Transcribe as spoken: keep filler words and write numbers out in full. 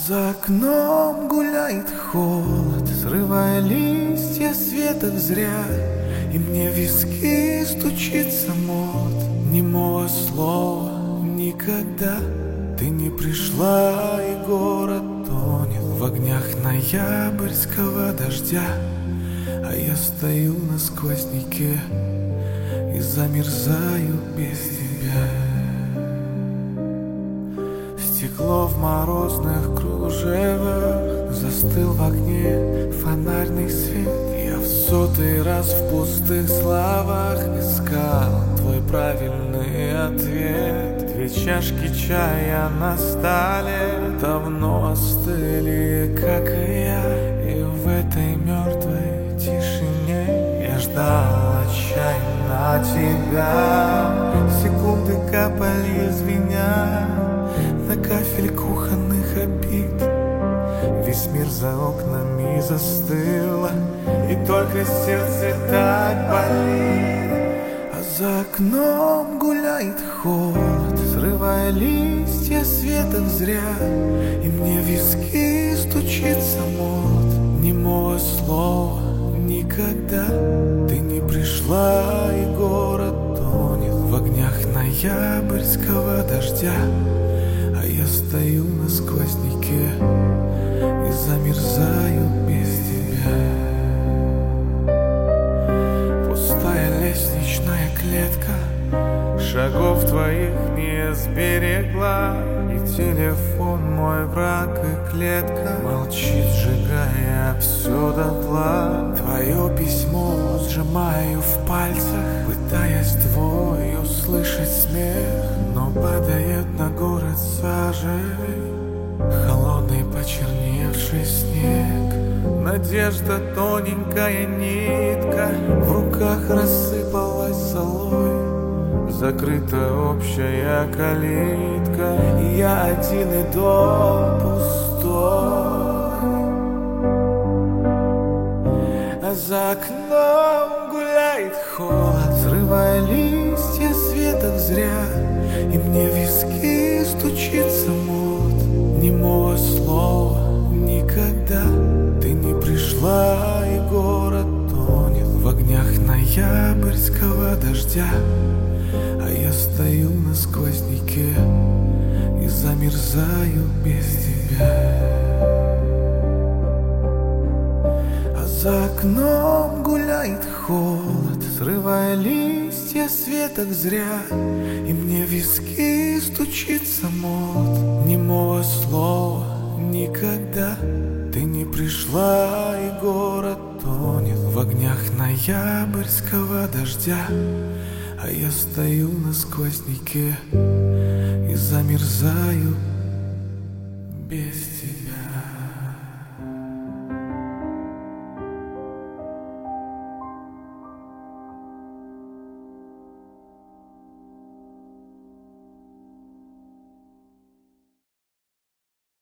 За окном гуляет холод, срывая листья с веток зря, и мне в виски стучится мод немого слова никогда. Ты не пришла, и город тонет в огнях ноябрьского дождя, а я стою на сквозняке и замерзаю без тебя. Стекло в морозных кружевах, застыл в огне фонарный свет. Я в сотый раз в пустых словах искал твой правильный ответ. Две чашки чая на столе давно остыли, как и я, и в этой мертвой тишине я ждал отчаянно тебя. Секунды капали, звеня на кафель кухонных обид. Весь мир за окнами застыл, и только сердце так болит. А за окном гуляет холод, срывая листья с веток зря, и мне в виски стучится мод немого слова никогда. Ты не пришла, и город тонет в огнях ноябрьского дождя, а я стою на сквозняке и замерзаю без тебя. Пустая лестничная клетка шагов твоих не сберегла, и телефон мой враг, и клетка молчит, сжигая все дотла. Твое письмо сжимаю в пальцах, пытаясь твой услышать смех, но падает на город сажей холодный почерневший снег. Надежда тоненькая нитка в руках рассыпалась золой. Закрыта общая калитка, и я один, и дом пустой. А за окном гуляет холод, срывая листья с веток зря, и мне в виски стучится мод немого слова никогда. Ты не пришла, и город тонет в огнях ноябрьского дождя, а я стою на сквозняке и замерзаю без тебя. А за окном гуляет холод, срывая листья с веток зря, и мне в виски стучится мод немого слова никогда. Ты не пришла, и город тонет в огнях ноябрьского дождя, а я стою на сквозняке и замерзаю без тебя.